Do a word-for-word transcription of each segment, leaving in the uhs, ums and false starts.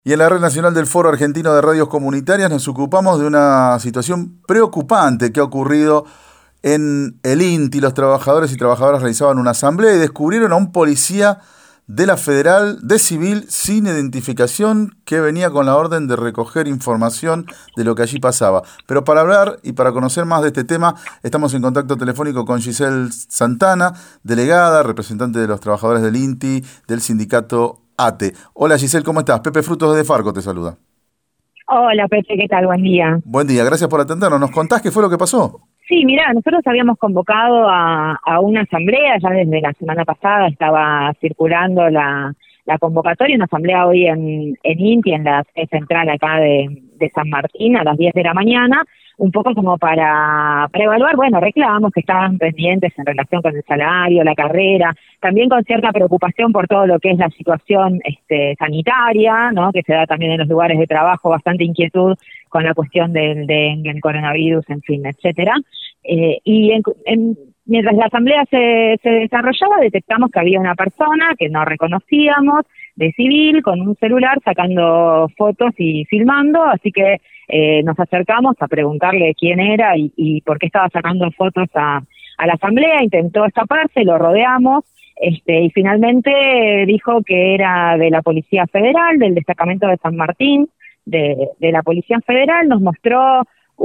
Y en la Red Nacional del Foro Argentino de Radios Comunitarias nos ocupamos de una situación preocupante que ha ocurrido en el INTI. Los trabajadores y trabajadoras realizaban una asamblea y descubrieron a un policía de la Federal de Civil sin identificación que venía con la orden de recoger información de lo que allí pasaba. Pero para hablar y para conocer más de este tema, estamos en contacto telefónico con Giselle Santana, delegada, representante de los trabajadores del INTI, del sindicato A T E. Hola Giselle, ¿cómo estás? Pepe Frutos de Farco te saluda. Hola Pepe, ¿qué tal? Buen día. Buen día, gracias por atendernos. ¿Nos contás qué fue lo que pasó? Sí, mira, nosotros habíamos convocado a, a una asamblea, ya desde la semana pasada estaba circulando la, la convocatoria, una asamblea hoy en, en INTI, en la sede central acá de, de San Martín, a las diez de la mañana, un poco como para, para evaluar, bueno, reclamos que estaban pendientes en relación con el salario, la carrera, también con cierta preocupación por todo lo que es la situación este, sanitaria, ¿no? Que se da también en los lugares de trabajo, bastante inquietud con la cuestión del dengue, el coronavirus, en fin, etcétera. Eh, y en, en, mientras la asamblea se, se desarrollaba, detectamos que había una persona que no reconocíamos, de civil, con un celular, sacando fotos y filmando, así que eh, nos acercamos a preguntarle quién era y, y por qué estaba sacando fotos a, a la asamblea. Intentó escaparse, lo rodeamos, este, y finalmente dijo que era de la Policía Federal, del destacamento de San Martín, de, de la Policía Federal. Nos mostró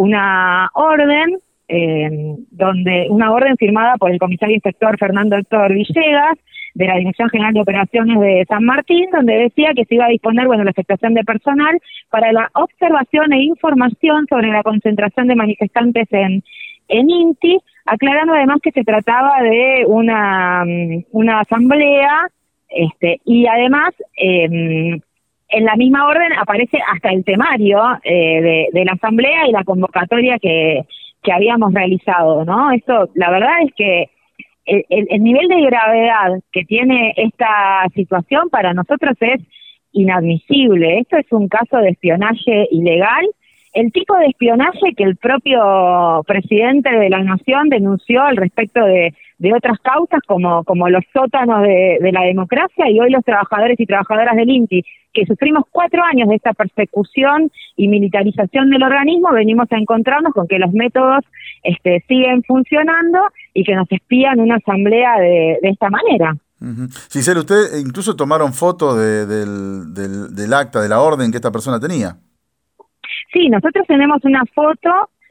una orden, eh, donde una orden firmada por el comisario inspector Fernando Héctor Villegas, de la Dirección General de Operaciones de San Martín, donde decía que se iba a disponer, bueno, la afectación de personal para la observación e información sobre la concentración de manifestantes en, en INTI, aclarando además que se trataba de una, una asamblea, este, y además, eh, en la misma orden aparece hasta el temario eh, de, de la asamblea y la convocatoria que, que habíamos realizado, ¿no? Esto, la verdad es que El, el, el nivel de gravedad que tiene esta situación para nosotros es inadmisible. Esto es un caso de espionaje ilegal, el tipo de espionaje que el propio presidente de la Nación denunció al respecto de, de otras causas como, como los sótanos de, de la democracia, y hoy los trabajadores y trabajadoras del INTI, que sufrimos cuatro años de esta persecución y militarización del organismo, venimos a encontrarnos con que los métodos este, siguen funcionando y que nos espían una asamblea de, de esta manera. Uh-huh. Giselle, ustedes incluso tomaron fotos de, del, del, del acta, de la orden que esta persona tenía. Sí, nosotros tenemos una foto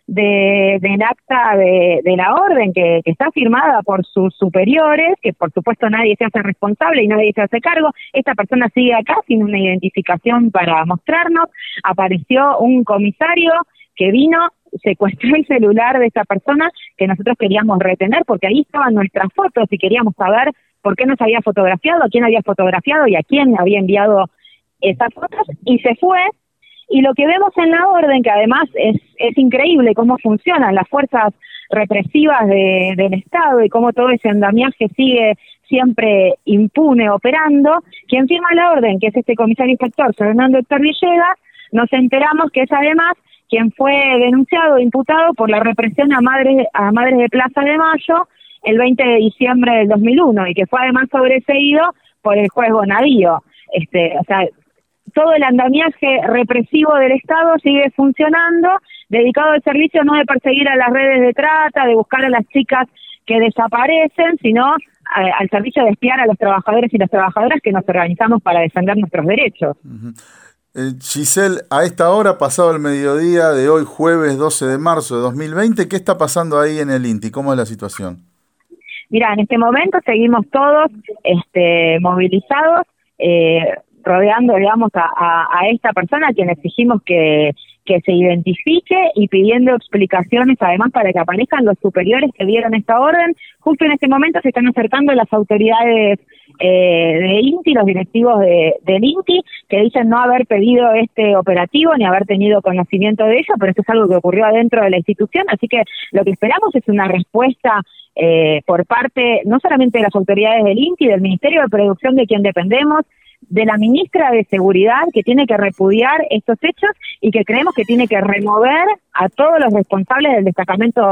de del acta de, de la orden que, que está firmada por sus superiores, que por supuesto nadie se hace responsable y nadie se hace cargo. Esta persona sigue acá sin una identificación para mostrarnos. Apareció un comisario que vino, secuestró el celular de esta persona que nosotros queríamos retener, porque ahí estaban nuestras fotos y queríamos saber por qué nos había fotografiado, a quién había fotografiado y a quién había enviado esas fotos, y se fue. Y lo que vemos en la orden, que además es, es increíble cómo funcionan las fuerzas represivas de, del Estado y cómo todo ese andamiaje sigue siempre impune operando, quien firma la orden, que es este comisario inspector Fernando Héctor Villegas, nos enteramos que es además quien fue denunciado e imputado por la represión a madres, a madres de Plaza de Mayo el veinte de diciembre del dos mil uno, y que fue además sobreseído por el juez Bonadío. Este, o sea, todo el andamiaje represivo del Estado sigue funcionando, dedicado al servicio no de perseguir a las redes de trata, de buscar a las chicas que desaparecen, sino a, al servicio de espiar a los trabajadores y las trabajadoras que nos organizamos para defender nuestros derechos. Uh-huh. Eh, Giselle, a esta hora, pasado el mediodía de hoy, jueves doce de marzo de dos mil veinte, ¿qué está pasando ahí en el INTI? ¿Cómo es la situación? Mira, en este momento seguimos todos este, movilizados, eh, rodeando, digamos, a, a, a esta persona a quien exigimos que, que se identifique y pidiendo explicaciones, además, para que aparezcan los superiores que dieron esta orden. Justo en este momento se están acercando las autoridades eh, de INTI, los directivos de, del INTI, que dicen no haber pedido este operativo ni haber tenido conocimiento de ello, pero esto es algo que ocurrió adentro de la institución, así que lo que esperamos es una respuesta eh, por parte no solamente de las autoridades del INTI, del Ministerio de Producción de quien dependemos, de la ministra de Seguridad, que tiene que repudiar estos hechos y que creemos que tiene que remover a todos los responsables del destacamento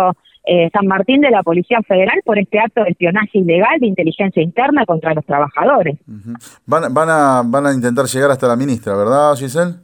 eh, San Martín de la Policía Federal por este acto de espionaje ilegal de inteligencia interna contra los trabajadores. Uh-huh. Van, van, a, van a intentar llegar hasta la ministra, ¿verdad, Giselle?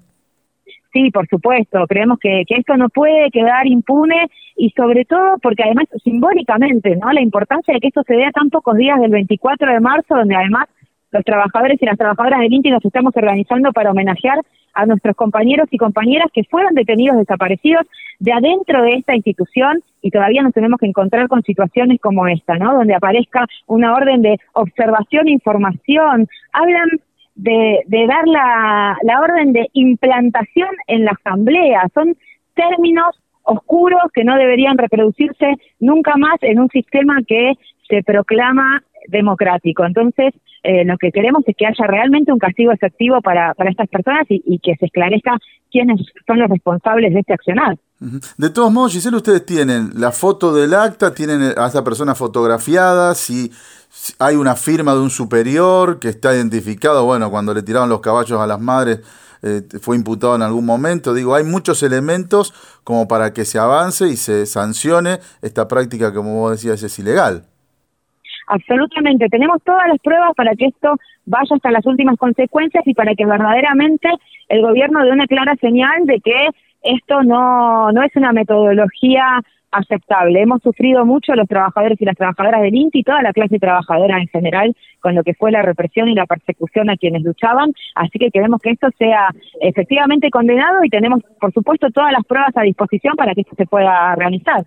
Sí, por supuesto. Creemos que, que esto no puede quedar impune y sobre todo porque además simbólicamente, ¿no? La importancia de que esto se dé a tan pocos días del veinticuatro de marzo, donde además los trabajadores y las trabajadoras del INTI nos estamos organizando para homenajear a nuestros compañeros y compañeras que fueron detenidos desaparecidos de adentro de esta institución y todavía nos tenemos que encontrar con situaciones como esta, ¿no? Donde aparezca una orden de observación e información. Hablan de, de dar la, la orden de implantación en la asamblea. Son términos oscuros que no deberían reproducirse nunca más en un sistema que se proclama democrático. Entonces, eh, lo que queremos es que haya realmente un castigo efectivo para, para estas personas y, y que se esclarezca quiénes son los responsables de este accionar. De todos modos, Giselle, ustedes tienen la foto del acta, tienen a esta persona fotografiada, si, si hay una firma de un superior que está identificado, bueno, cuando le tiraron los caballos a las madres, eh, fue imputado en algún momento. Digo, hay muchos elementos como para que se avance y se sancione esta práctica que, como vos decías, es ilegal. Absolutamente, tenemos todas las pruebas para que esto vaya hasta las últimas consecuencias y para que verdaderamente el gobierno dé una clara señal de que esto no, no es una metodología aceptable. Hemos sufrido mucho los trabajadores y las trabajadoras del INTI y toda la clase trabajadora en general con lo que fue la represión y la persecución a quienes luchaban, así que queremos que esto sea efectivamente condenado y tenemos, por supuesto, todas las pruebas a disposición para que esto se pueda realizar.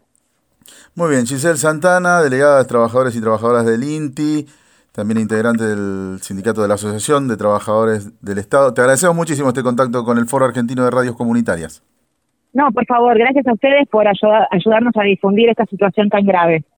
Muy bien, Giselle Santana, delegada de Trabajadores y Trabajadoras del INTI, también integrante del sindicato de la Asociación de Trabajadores del Estado. Te agradecemos muchísimo este contacto con el Foro Argentino de Radios Comunitarias. No, por favor, gracias a ustedes por ayudar, ayudarnos a difundir esta situación tan grave.